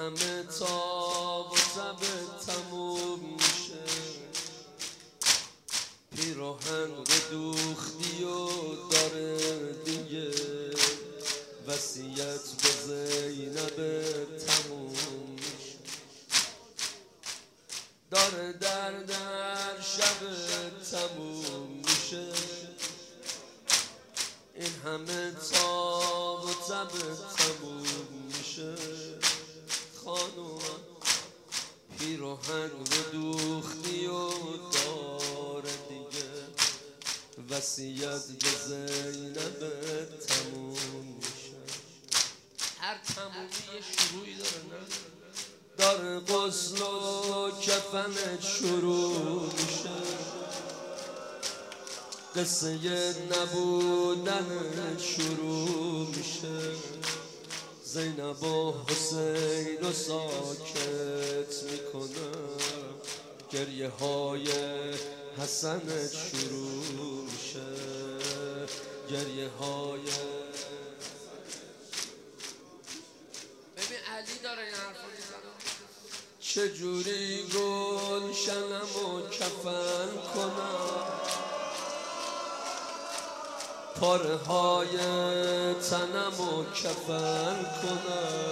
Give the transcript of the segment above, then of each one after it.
همه تاب و تب تموم میشه، پیراهن رو دوختی و داره دیگه وصیت به زینب تموم میشه، داره در شب تموم میشه، این همه تاب و تب تموم میشه. خانوم پیراهن رو دوختی و داره دیگه وصیت به زینب تموم میشه. هر تمومی یه شروعی داره، نه؟ داره غسل و کفنت شروع میشه، قصه نبودن شروع میشه. زینب و حسین رو ساکت میکنه، گریه های حسن شروع میشه، گریه های ببین علی داره این حرفو میزنه. چجوری گلشنمو کفن کنم، پاره های تنمو کفن کنم،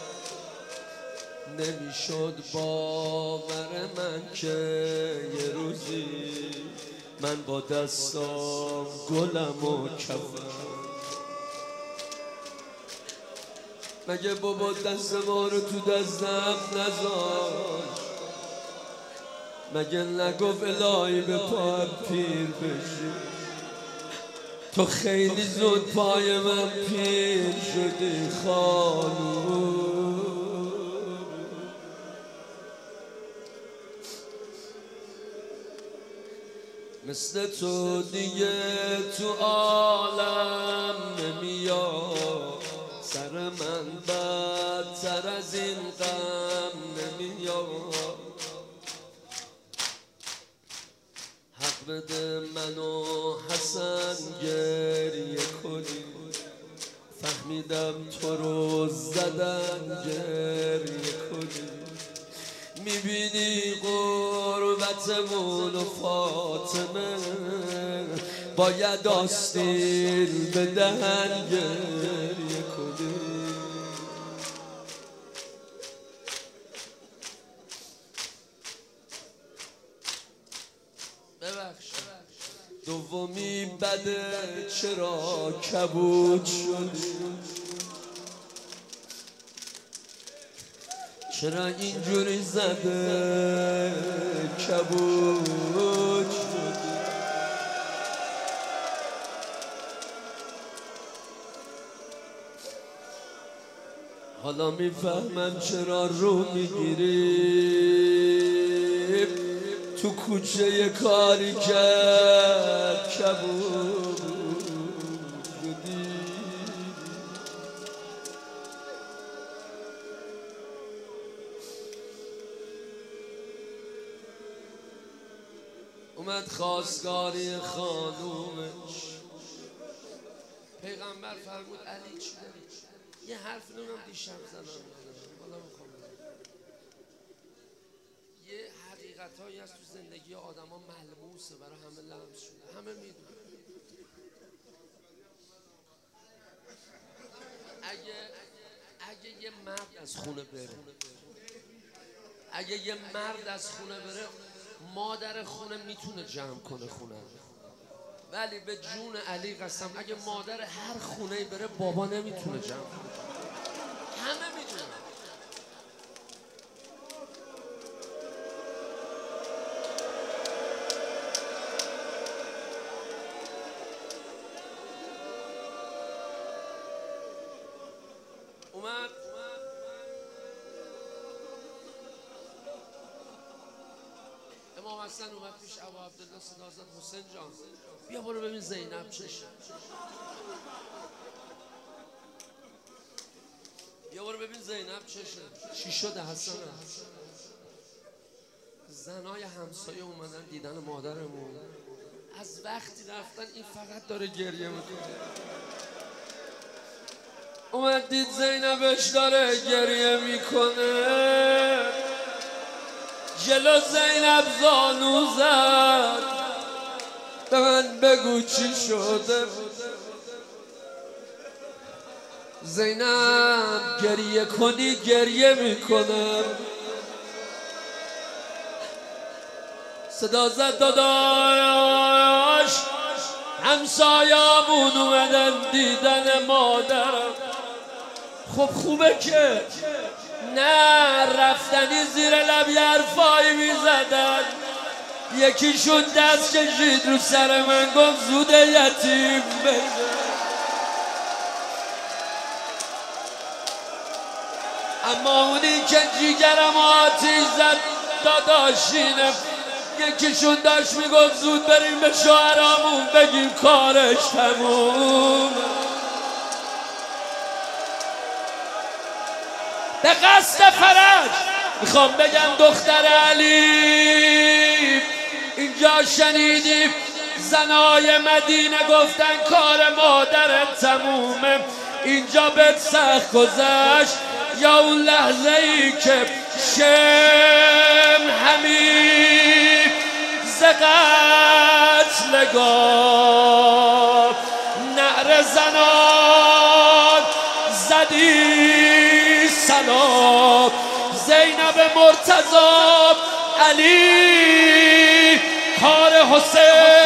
نمیشد باور من که یه روزی من با دستام گلمو کفن. مگه بابا دست ما رو تو دستم نذاشت؟ مگه نگفت الهی به پا پیر بشی؟ تو خیلی زود پای من پیر شدی خانوم، مثل تو دیگه تو عالم نمیاد، سر من بدتر از این غم نمیاد. حق بده منو حسن گریه کنی، فهمیدم تو رو زدن گریه کنی. میبینی غربتمون و فاطمه باید آستین به دهن گریه کنی. دومی بده چرا کبود شدی؟ چرا اینجوری زده کبود شدی؟ حالا میفهمم چرا رو میگیری. تو کوچه یه کاری کرد کبود شدی. اومد خواستگاری خانومش، پیغمبر فرمود علی چی داری؟ یه حرف نونم دیشب زدم، حالا میخوام یه حقیقتایی هست تو زندگی آدم ها ملموسه، برای همه لمس شده، همه میدونن. اگه یه مرد از خونه بره، اگه یه مرد از خونه بره، مادر خونه میتونه جمع کنه خونه، ولی به جون علی قسم اگه مادر هر خونه بره بابا نمیتونه جمع کنه. همه میدونن. اومد امام حسن اومد پیش ابا عبدالله صدا زد حسین جان بیا برو ببین زینب چشه، بیا برو ببین زینب چشه، چی شده حسن؟ زنای همسایه اومدن دیدن مادرمون، از وقتی رفتن این فقط داره گریه میکنه. اومدید زینبش داره گریه میکنه، جلو زینب زانو زد، به من بگو چی شده. زینب گریه کنی گریه میکنم. صدا زد داداش، همسایه‌مون اومدن دیدن مادرم. خب خوبه که نه رفتنی زیر لب یه حرفایی میزدن. یکیشون دست کشید رو سر من گفت زود یتیم بشه. اما اونی که جیگرم آتیش زد داداشینه. یکیشون داشت میگفت زود بریم به شوهرامون بگیم کارش تموم. به قصد فرج میخوام بگم دختر علی، اینجا شنیدیم زنای مدینه گفتن کار مادرت تمومه. اینجا بهت سخت گذشت یا اون لحظه ای که شم حمید ز قتلگاه نعره زنان زدی سلام. زینب مرتضی علی کار حسین